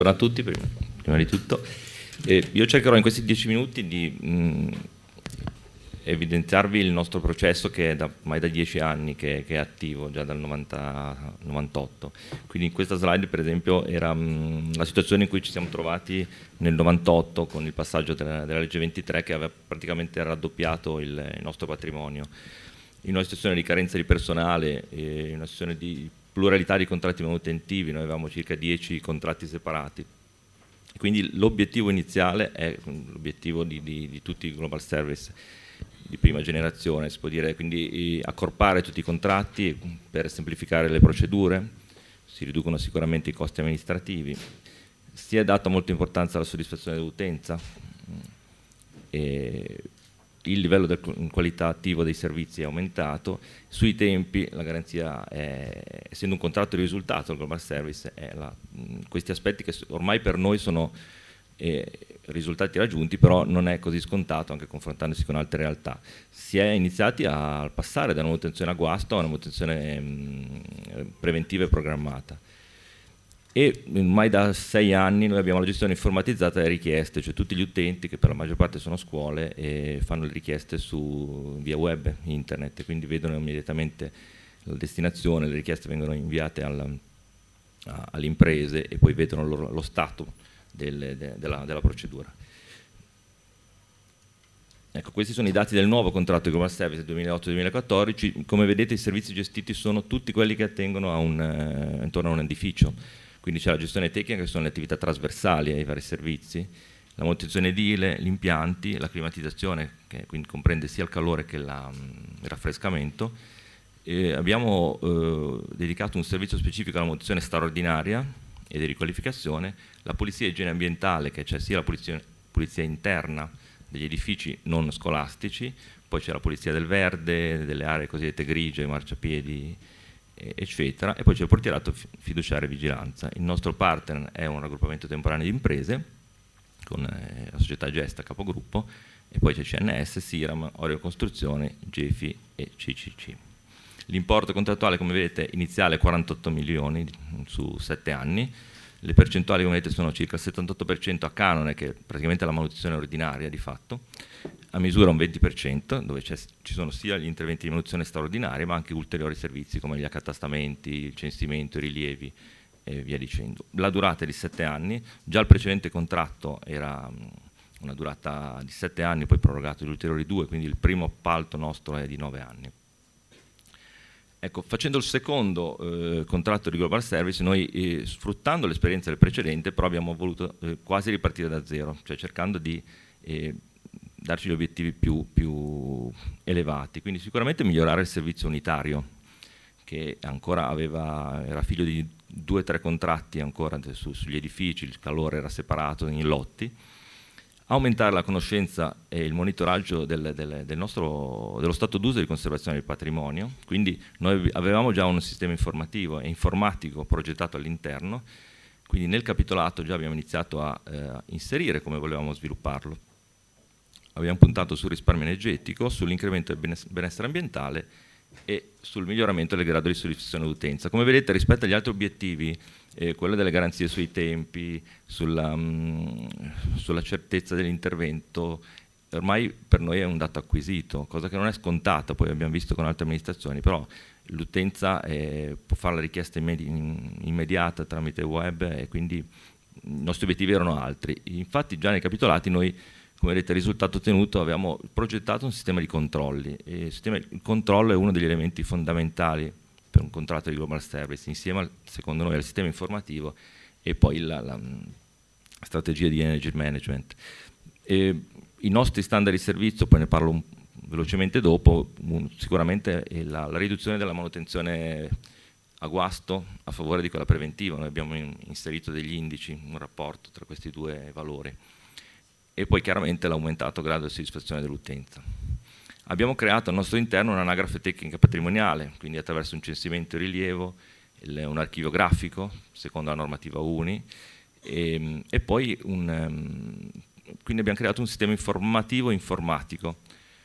Buongiorno a tutti, prima di tutto. Io cercherò in questi 10 minuti di evidenziarvi il nostro processo che è ormai da 10 anni che è attivo, già dal 98. Quindi in questa slide, per esempio, era la situazione in cui ci siamo trovati nel 98 con il passaggio della legge 23 che aveva praticamente raddoppiato il nostro patrimonio. In una situazione di carenza di personale, in una situazione di pluralità di contratti manutentivi, noi avevamo circa 10 contratti separati. Quindi l'obiettivo iniziale è l'obiettivo di tutti i global service di prima generazione, si può dire, quindi accorpare tutti i contratti per semplificare le procedure, si riducono sicuramente i costi amministrativi, si è data molta importanza alla soddisfazione dell'utenza, il livello qualitativo dei servizi è aumentato, sui tempi la garanzia è, essendo un contratto di risultato, il global service, questi aspetti che ormai per noi sono risultati raggiunti, però non è così scontato anche confrontandosi con altre realtà. Si è iniziati a passare da una manutenzione a guasto a una manutenzione preventiva e programmata. E ormai da 6 anni noi abbiamo la gestione informatizzata delle richieste, cioè tutti gli utenti che per la maggior parte sono scuole fanno le richieste via web, internet, quindi vedono immediatamente la destinazione, le richieste vengono inviate alle imprese e poi vedono lo stato della procedura. Ecco, questi sono i dati del nuovo contratto di Global Service 2008-2014. Come vedete i servizi gestiti sono tutti quelli che attengono intorno a un edificio. Quindi c'è la gestione tecnica, che sono le attività trasversali ai vari servizi, la manutenzione edile, gli impianti, la climatizzazione, che quindi comprende sia il calore che il raffrescamento. Abbiamo dedicato un servizio specifico alla manutenzione straordinaria e di riqualificazione, la pulizia e igiene ambientale, che c'è sia la pulizia interna degli edifici non scolastici, poi c'è la pulizia del verde, delle aree cosiddette grigie, marciapiedi, eccetera, e poi c'è il portierato fiduciario e vigilanza. Il nostro partner è un raggruppamento temporaneo di imprese con la società Gesta capogruppo, e poi c'è CNS, Siram, Oreo Costruzione, Gefi e CCC. L'importo contrattuale, come vedete, iniziale è 48 milioni su 7 anni, le percentuali, come vedete, sono circa il 78% a canone, che è praticamente la manutenzione ordinaria di fatto, a misura un 20%, dove ci sono sia gli interventi di manutenzione straordinaria, ma anche ulteriori servizi come gli accatastamenti, il censimento, i rilievi e via dicendo. La durata è di 7 anni, già il precedente contratto era una durata di 7 anni, poi prorogato di ulteriori 2, quindi il primo appalto nostro è di 9 anni. Ecco, facendo il secondo contratto di Global Service, noi sfruttando l'esperienza del precedente, però abbiamo voluto quasi ripartire da zero, cioè cercando di darci gli obiettivi più elevati, quindi sicuramente migliorare il servizio unitario, che ancora era figlio di 2 o 3 contratti ancora sugli edifici, il calore era separato in lotti, aumentare la conoscenza e il monitoraggio dello stato d'uso e di conservazione del patrimonio, quindi noi avevamo già un sistema informativo e informatico progettato all'interno, quindi nel capitolato già abbiamo iniziato a inserire come volevamo svilupparlo. Abbiamo puntato sul risparmio energetico, sull'incremento del benessere ambientale e sul miglioramento del grado di soddisfazione d'utenza. Come vedete, rispetto agli altri obiettivi, quello delle garanzie sui tempi, sulla certezza dell'intervento, ormai per noi è un dato acquisito, cosa che non è scontata, poi abbiamo visto con altre amministrazioni, però l'utenza può fare la richiesta immediata tramite web e quindi i nostri obiettivi erano altri. Infatti già nei capitolati noi, come vedete, il risultato ottenuto, abbiamo progettato un sistema di controlli e il controllo è uno degli elementi fondamentali per un contratto di Global Service, insieme secondo noi al sistema informativo e poi la strategia di energy management. I nostri standard di servizio, poi ne parlo velocemente dopo, sicuramente è la riduzione della manutenzione a guasto a favore di quella preventiva. Noi abbiamo inserito degli indici, un rapporto tra questi 2 valori. E poi chiaramente l'aumentato grado di soddisfazione dell'utenza. Abbiamo creato al nostro interno un'anagrafe tecnica patrimoniale, quindi attraverso un censimento e rilievo, un archivio grafico, secondo la normativa UNI, e poi quindi abbiamo creato un sistema informativo informatico,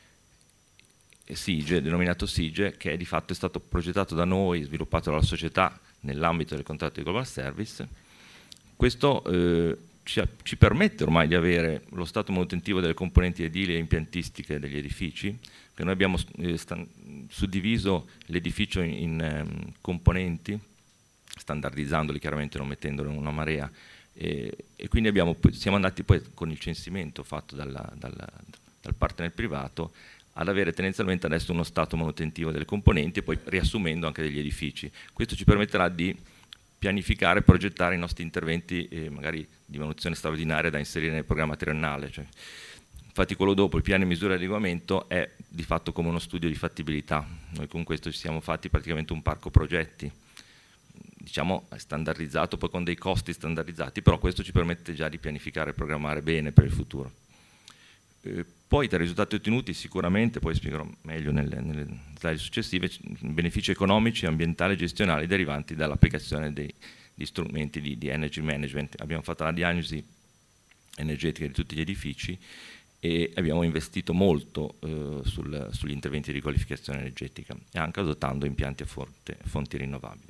SIGE, denominato SIGE, che di fatto è stato progettato da noi, sviluppato dalla società nell'ambito del contratto di Global Service, Questo ci permette ormai di avere lo stato manutentivo delle componenti edili e impiantistiche degli edifici, che noi abbiamo suddiviso l'edificio in componenti, standardizzandoli chiaramente, non mettendolo in una marea, e quindi siamo andati poi con il censimento fatto dal partner privato ad avere tendenzialmente adesso uno stato manutentivo delle componenti e poi riassumendo anche degli edifici. Questo ci permetterà di pianificare e progettare i nostri interventi magari di manutenzione straordinaria da inserire nel programma triennale. Cioè, infatti quello dopo, il piano di misura e adeguamento, è di fatto come uno studio di fattibilità. Noi con questo ci siamo fatti praticamente un parco progetti, diciamo standardizzato, poi con dei costi standardizzati, però questo ci permette già di pianificare e programmare bene per il futuro. Poi tra i risultati ottenuti sicuramente, poi spiegherò meglio nelle slide successive, benefici economici, ambientali e gestionali derivanti dall'applicazione degli strumenti di energy management. Abbiamo fatto la diagnosi energetica di tutti gli edifici e abbiamo investito molto sugli interventi di riqualificazione energetica e anche adottando impianti a fonti rinnovabili.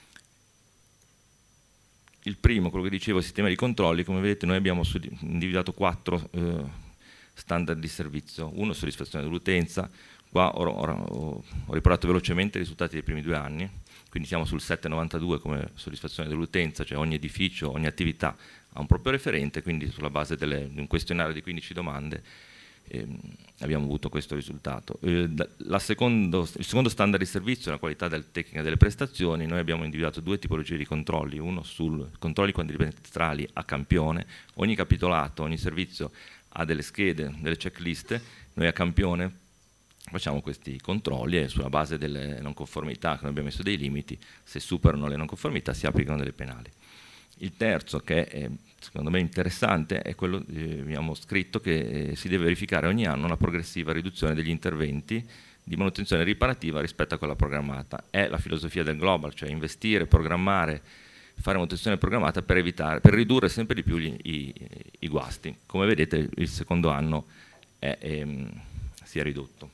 Il primo, quello che dicevo, il sistema di controlli, come vedete noi abbiamo individuato 4 standard di servizio. Uno, soddisfazione dell'utenza. Qua ho riportato velocemente i risultati dei primi 2 anni, quindi siamo sul 7,92 come soddisfazione dell'utenza, cioè ogni edificio, ogni attività ha un proprio referente, quindi sulla base di un questionario di 15 domande abbiamo avuto questo risultato. Il secondo standard di servizio è la qualità della tecnica delle prestazioni. Noi abbiamo individuato 2 tipologie di controlli, uno sul controlli quadrimestrali a campione. Ogni capitolato, ogni servizio ha delle schede, delle checklist, noi a campione facciamo questi controlli e sulla base delle non conformità, che noi abbiamo messo dei limiti, se superano le non conformità si applicano delle penali. Il terzo, che è secondo me interessante, è quello che abbiamo scritto che si deve verificare ogni anno una progressiva riduzione degli interventi di manutenzione riparativa rispetto a quella programmata. È la filosofia del global, cioè investire, programmare, fare manutenzione programmata per ridurre sempre di più i guasti. Come vedete il secondo anno si è ridotto.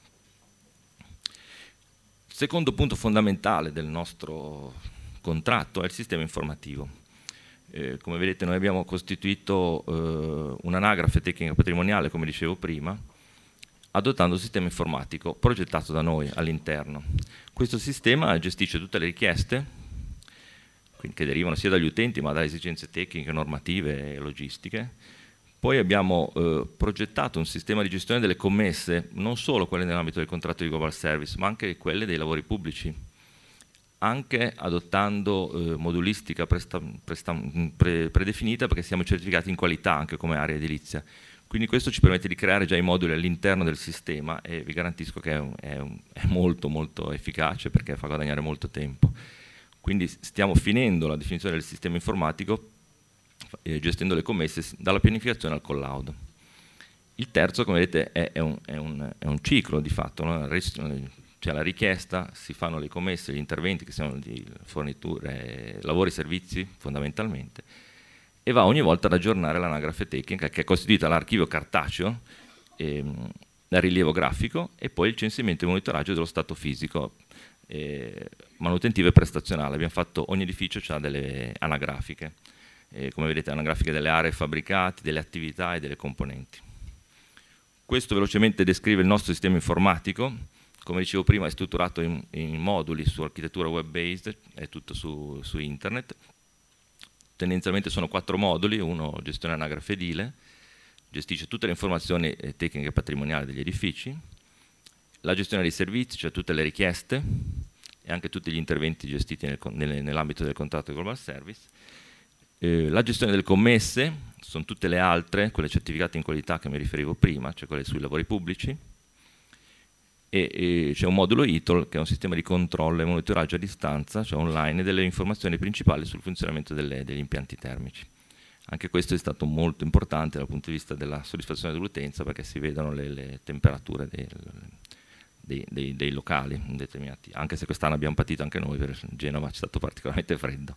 Il secondo punto fondamentale del nostro contratto è il sistema informativo. Come vedete noi abbiamo costituito un'anagrafe tecnica patrimoniale, come dicevo prima, adottando un sistema informatico progettato da noi all'interno. Questo sistema gestisce tutte le richieste che derivano sia dagli utenti ma da esigenze tecniche, normative e logistiche. Poi abbiamo progettato un sistema di gestione delle commesse, non solo quelle nell'ambito del contratto di Global Service, ma anche quelle dei lavori pubblici, anche adottando modulistica predefinita, perché siamo certificati in qualità anche come area edilizia. Quindi questo ci permette di creare già i moduli all'interno del sistema e vi garantisco che è molto molto efficace perché fa guadagnare molto tempo. Quindi stiamo finendo la definizione del sistema informatico gestendo le commesse dalla pianificazione al collaudo. Il terzo, come vedete, è un ciclo di fatto, no? Cioè la richiesta, si fanno le commesse, gli interventi che sono di forniture, lavori e servizi fondamentalmente, e va ogni volta ad aggiornare l'anagrafe tecnica che è costituita dall'archivio cartaceo, dal rilievo grafico e poi il censimento e monitoraggio dello stato fisico, manutentivo e prestazionale. Abbiamo fatto, ogni edificio ha delle anagrafiche, come vedete anagrafiche delle aree fabbricate, delle attività e delle componenti. Questo velocemente descrive il nostro sistema informatico. Come dicevo prima è strutturato in moduli su architettura web-based, è tutto su internet. Tendenzialmente sono 4 moduli, uno gestione anagrafe edile, gestisce tutte le informazioni tecniche e patrimoniali degli edifici, la gestione dei servizi, cioè tutte le richieste e anche tutti gli interventi gestiti nell'ambito del contratto di Global Service, la gestione delle commesse, sono tutte le altre, quelle certificate in qualità che mi riferivo prima, cioè quelle sui lavori pubblici, e c'è un modulo ITOL che è un sistema di controllo e monitoraggio a distanza, cioè online, delle informazioni principali sul funzionamento degli impianti termici. Anche questo è stato molto importante dal punto di vista della soddisfazione dell'utenza perché si vedono le temperature dei locali determinati, anche se quest'anno abbiamo patito anche noi, per Genova c'è stato particolarmente freddo.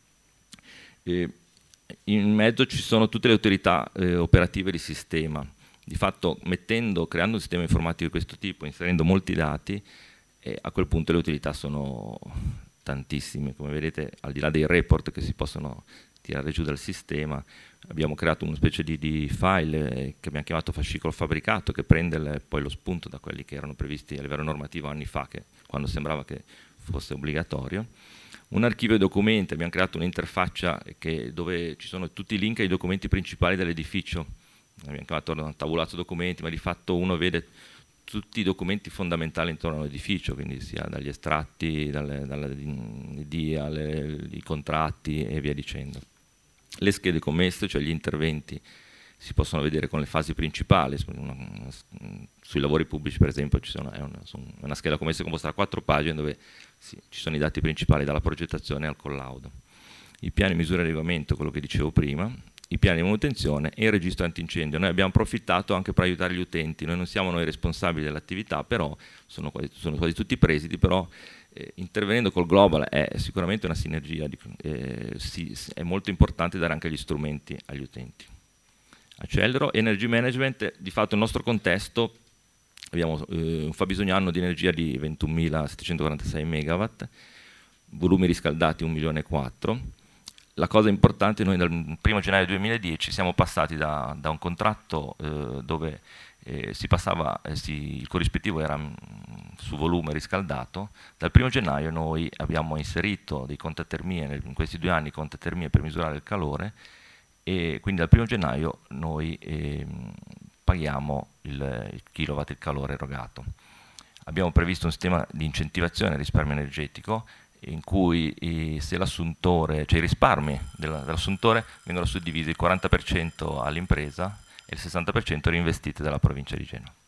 In mezzo ci sono tutte le autorità operative di sistema. Di fatto creando un sistema informatico di questo tipo, inserendo molti dati, a quel punto le utilità sono tantissime. Come vedete, al di là dei report che si possono tirare giù dal sistema. Abbiamo creato una specie di file che abbiamo chiamato fascicolo fabbricato, che prende poi lo spunto da quelli che erano previsti a livello normativo anni fa, quando sembrava che fosse obbligatorio. Un archivio documenti, abbiamo creato un'interfaccia dove ci sono tutti i link ai documenti principali dell'edificio. Abbiamo chiamato un tabulato documenti, ma di fatto uno vede tutti i documenti fondamentali intorno all'edificio, quindi sia dagli estratti, dalla DIA, i contratti e via dicendo. Le schede commesse, cioè gli interventi, si possono vedere con le fasi principali. Sui lavori pubblici, per esempio, è una scheda commessa composta da 4 pagine dove ci sono i dati principali dalla progettazione al collaudo. I piani misura di adeguamento, quello che dicevo prima, i piani di manutenzione e il registro antincendio. Noi abbiamo approfittato anche per aiutare gli utenti, noi non siamo noi responsabili dell'attività, però sono quasi tutti presidi, però intervenendo col Global è sicuramente una sinergia, è molto importante dare anche gli strumenti agli utenti. Accelero, Energy Management, di fatto nel nostro contesto abbiamo un fabbisogno anno di energia di 21.746 megawatt, volumi riscaldati 1,4 milioni. La cosa importante, noi dal 1 gennaio 2010 siamo passati da un contratto dove il corrispettivo era su volume riscaldato. Dal 1 gennaio noi abbiamo inserito dei contatermie, in questi 2 anni contatermie per misurare il calore, e quindi dal 1 gennaio noi paghiamo il kilowatt, il calore erogato. Abbiamo previsto un sistema di incentivazione al risparmio energetico, in cui se l'assuntore, cioè i risparmi dell'assuntore vengono suddivisi il 40% all'impresa e il 60% reinvestiti dalla provincia di Genova.